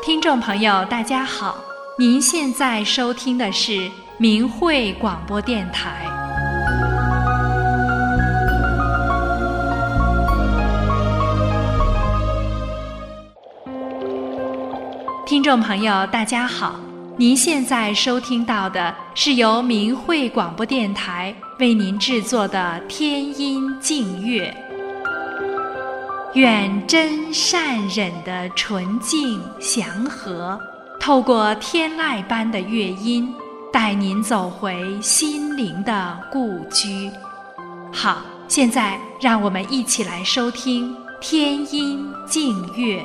听众朋友大家好，您现在收听的是明慧广播电台。听众朋友大家好，您现在收听到的是由明慧广播电台为您制作的天音净乐。愿真善忍的纯净祥和，透过天籁般的乐音，带您走回心灵的故居。好，现在让我们一起来收听天音净乐。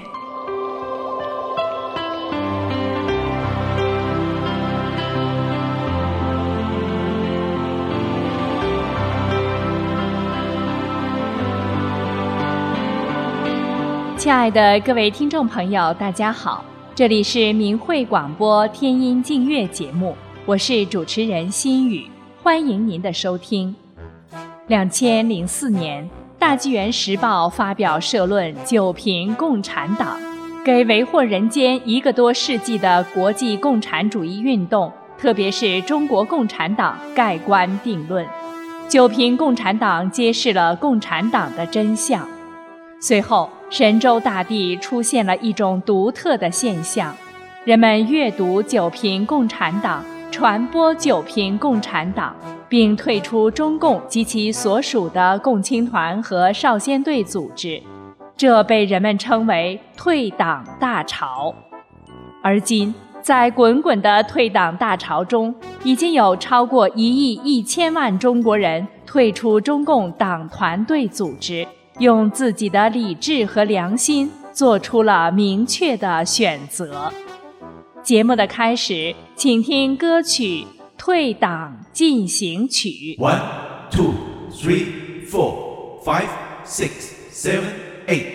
亲爱的各位听众朋友大家好，这里是明慧广播天音净乐节目，我是主持人心雨，欢迎您的收听。2004年大纪元时报发表社论九评共产党，给为祸人间1个多世纪的国际共产主义运动，特别是中国共产党盖棺定论。九评共产党揭示了共产党的真相。随后神州大地出现了一种独特的现象，人们阅读九评共产党，传播九评共产党，并退出中共及其所属的共青团和少先队组织，这被人们称为退党大潮。而今在滚滚的退党大潮中，已经有超过1亿1千万中国人退出中共党团队组织，用自己的理智和良心做出了明确的选择。节目的开始，请听歌曲《退党进行曲》。 1, 2, 3, 4, 5, 6, 7, 8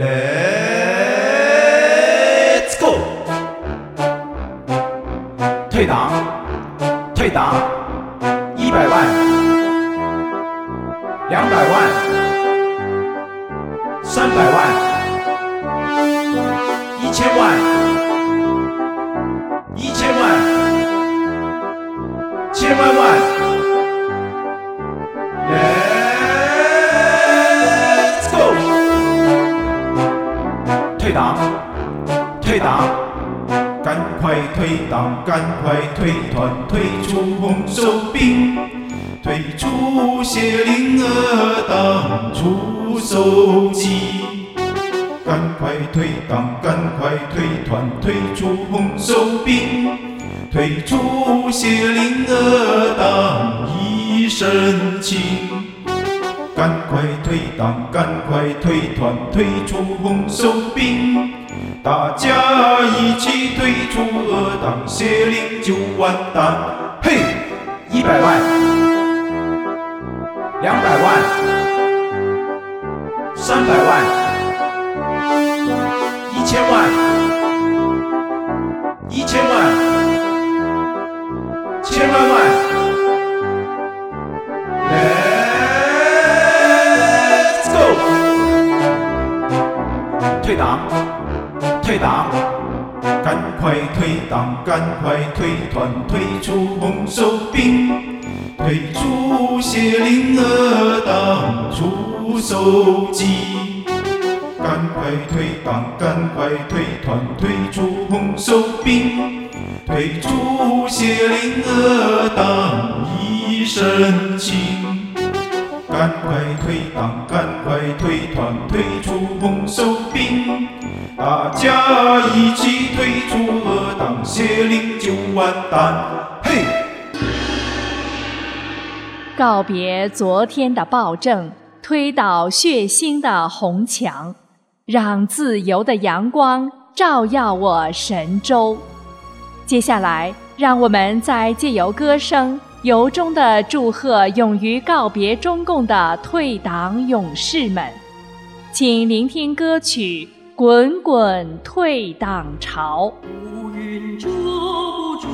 Let's go！ 退党100万200万300万1000万1000万千万万 Let's go！ 退党赶快退党，赶快退团，退出红手兵，退出邪灵恶党，出手机。赶快退党，赶快退团，退出红手兵，退出邪灵恶党，一身轻。赶快退党，赶快退团，退出红手兵，大家一起退出恶党，邪灵就完蛋。嘿，100万200万300万1000万1000万千万万 Let's go！ 退党赶快退党，赶快退团，退出红手兵，退出邪灵恶党，出手机。赶快退党，赶快退团，退出红手兵，退出邪灵恶党，一身轻。赶快退党，赶快退团，退出红手兵，大家一起退出恶党，邪灵就完蛋。嘿！ 告别昨天的暴政，推倒血腥的红墙，让自由的阳光照耀我神州。接下来，让我们再借由歌声，由衷地祝贺勇于告别中共的退党勇士们。请聆听歌曲《滚滚退党潮》。 乌云遮不住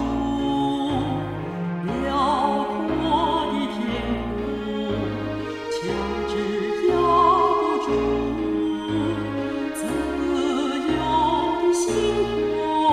辽阔的天空，枪支压不住自由的心。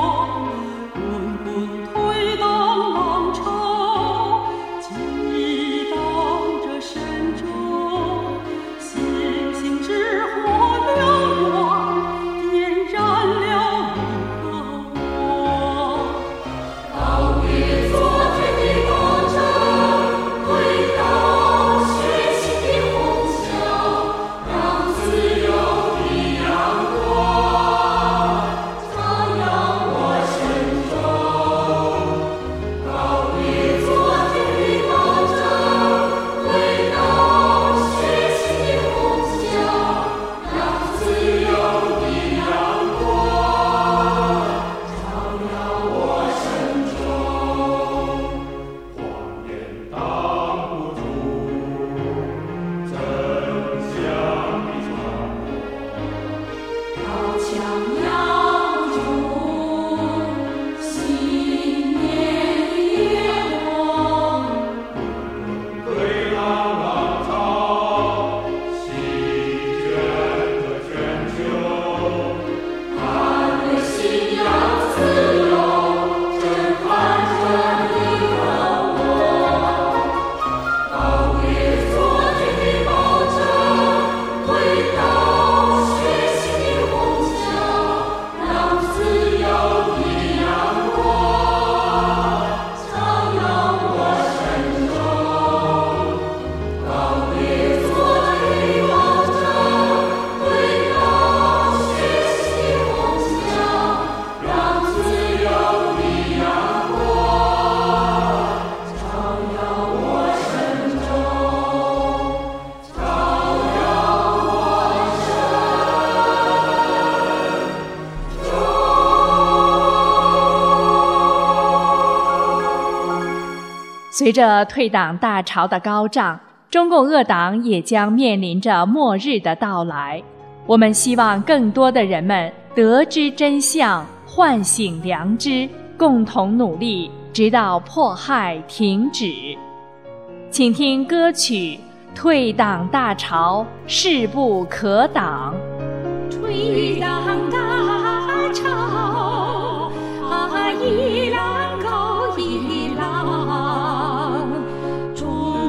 随着退党大潮的高涨，中共恶党也将面临着末日的到来。我们希望更多的人们得知真相，唤醒良知，共同努力，直到迫害停止。请听歌曲《退党大潮，势不可挡》。 退党大潮，一浪高一浪，中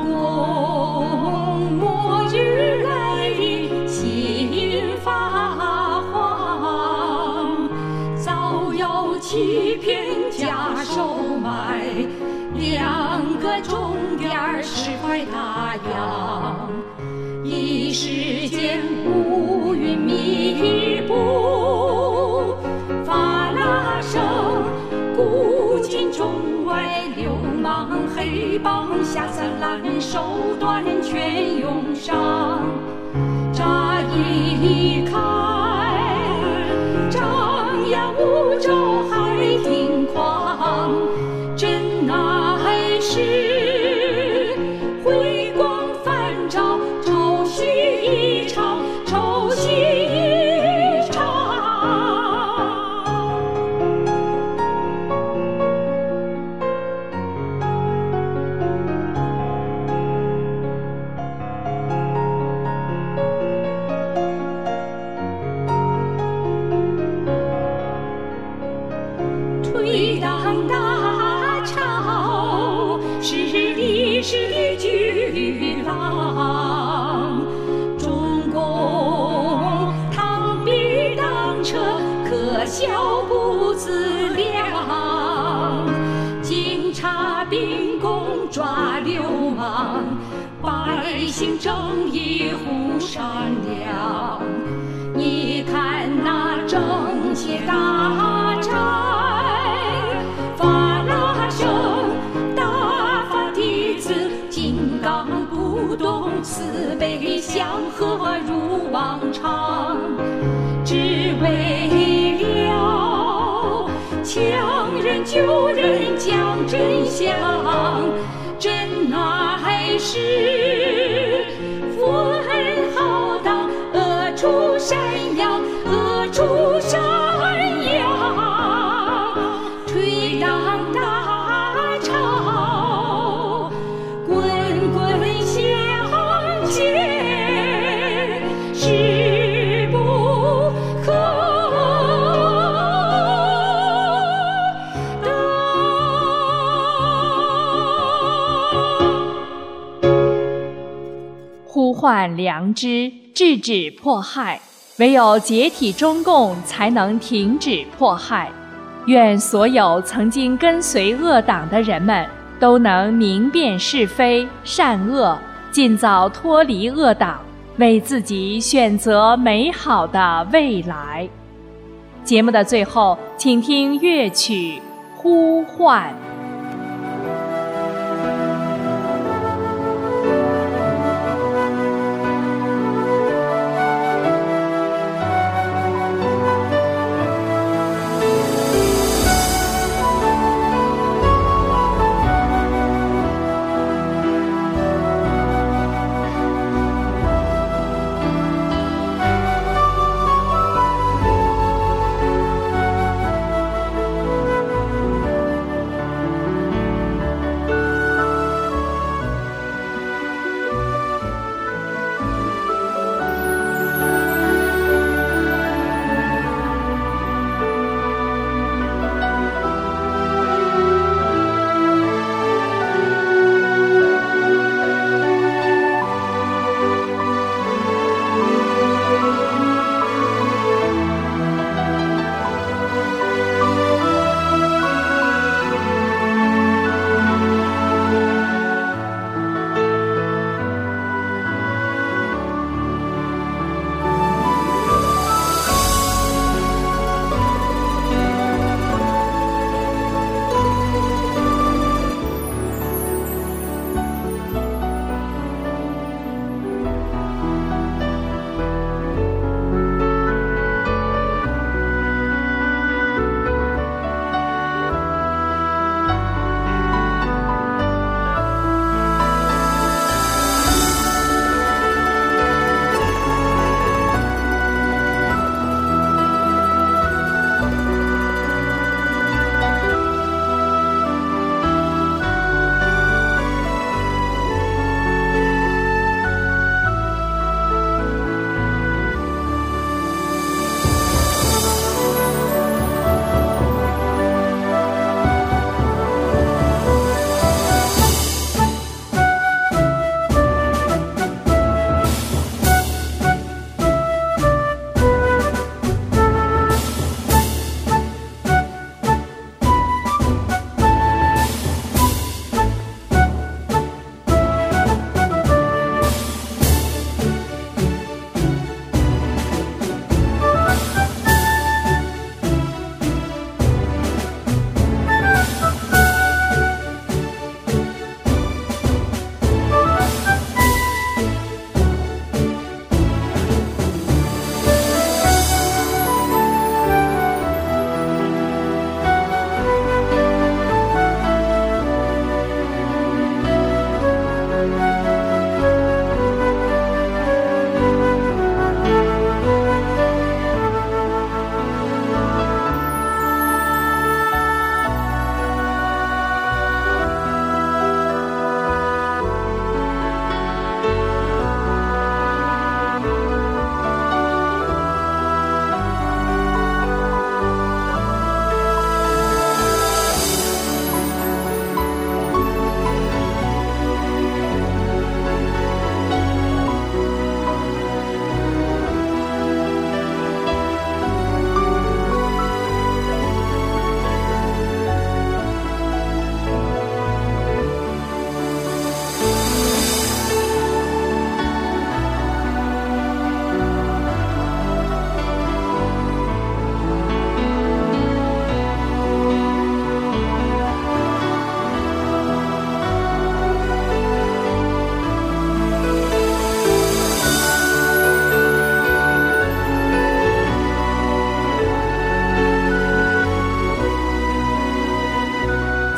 共末日来临，心发慌，造谣欺骗假收买，2个重点势快大扬，一时间乌云密布，发啦声，古今中外流氓黑帮下三滥，手段全用上。乍一看，张牙舞爪还挺狂，真乃是辉光返照，朝夕一场，朝夕一场。退党大潮，是历史的巨浪，中共螳臂当车，可笑不自量，警察秉公抓流氓，百姓正义护善良。你看那政协大寨，发啦声，大发弟子，金刚不动，慈悲祥和如往常，只为了强人救人讲真相，真乃是福恩浩荡，恶出山羊，恶出山羊。退党大潮，滚滚向前，势不可挡。 呼唤良知，制止迫害，唯有解体中共，才能停止迫害。愿所有曾经跟随恶党的人们都能明辨是非善恶，尽早脱离恶党，为自己选择美好的未来。节目的最后，请听乐曲《呼唤》。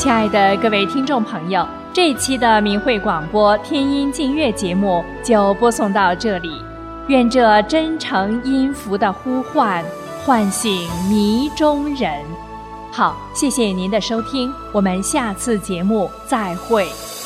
亲爱的各位听众朋友，这一期的明慧广播天音净月节目就播送到这里。愿这真诚音符的呼唤唤醒迷中人。好，谢谢您的收听，我们下次节目再会。